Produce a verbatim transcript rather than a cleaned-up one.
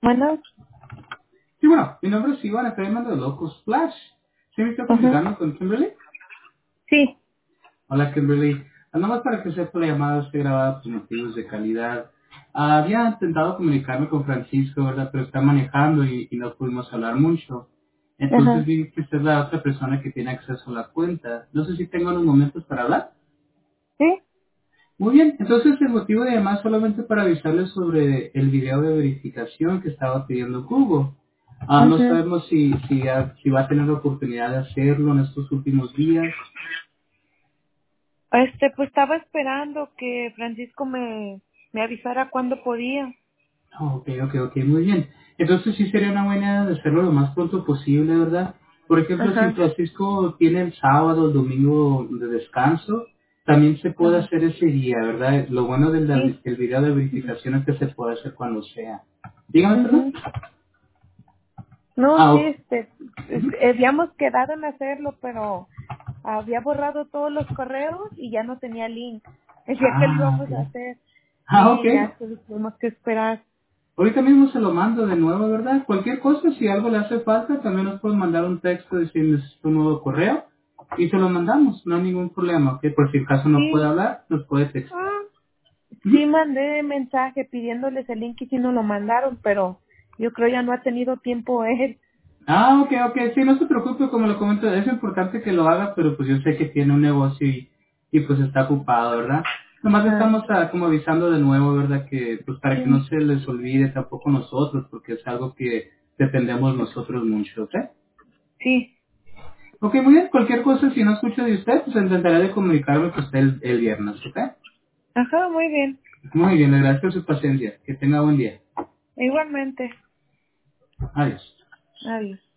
Bueno, Sí, bueno, mi nombre es Iván, estoy llamando de Locos Flash. ¿Sí me está ajá, comunicando con Kimberly? sí, Hola, Kimberly. Ah, Nada más para que sepa, la llamada esté grabada por motivos de calidad. Ah, había intentado comunicarme con Francisco, ¿verdad? Pero está manejando y, y no pudimos hablar mucho. Entonces ajá, vi que usted es la otra persona que tiene acceso a la cuenta. No sé si tengo unos momentos para hablar. sí, Muy bien, entonces el motivo de llamar solamente para avisarles sobre el video de verificación que estaba pidiendo Google. Ah, no ajá. sabemos si, si, ha- si va a tener la oportunidad de hacerlo en estos últimos días. Este, pues estaba esperando que Francisco me, me avisara cuándo podía. Ah, ok, ok, ok, muy bien. Entonces sí sería una buena idea de hacerlo lo más pronto posible, ¿verdad? Por ejemplo, si Ajá, Francisco tiene el sábado, el domingo de descanso, también se puede ajá, hacer ese día, ¿verdad? Lo bueno del, sí, del video de verificación es que se puede hacer cuando sea. Dígame, perdón. ujú. No, Ah, sí, ok. este, este, habíamos quedado en hacerlo, pero había borrado todos los correos y ya no tenía link. Decía que lo Ah, íbamos ok. a hacer. Ah, ok. Sí, ya tuvimos que esperar. Ahorita mismo se lo mando de nuevo, ¿verdad? Cualquier cosa, si algo le hace falta, también nos pueden mandar un texto diciendo necesito un nuevo correo y se lo mandamos, no hay ningún problema, ¿ok? Por si el caso no puede Sí, hablar, nos puede textear. ah, Ujú. sí mandé mensaje pidiéndoles el link y sí nos lo mandaron, pero yo creo ya no ha tenido tiempo él. Ah, ok, ok, sí, no se preocupe, como lo comento, es importante que lo haga, pero pues yo sé que tiene un negocio y, y pues está ocupado, ¿verdad? Nomás Ajá, estamos ah, como avisando de nuevo, ¿verdad? Que pues para que no sí, se les olvide tampoco nosotros, porque es algo que dependemos nosotros mucho, ¿ok? sí. Ok, muy bien. Cualquier cosa, si no escucho de usted, pues intentaré de comunicarme con usted el, el viernes, ¿ok? Ajá, muy bien. Muy bien, le agradezco su paciencia. Que tenga buen día. Igualmente. Adiós. Adiós.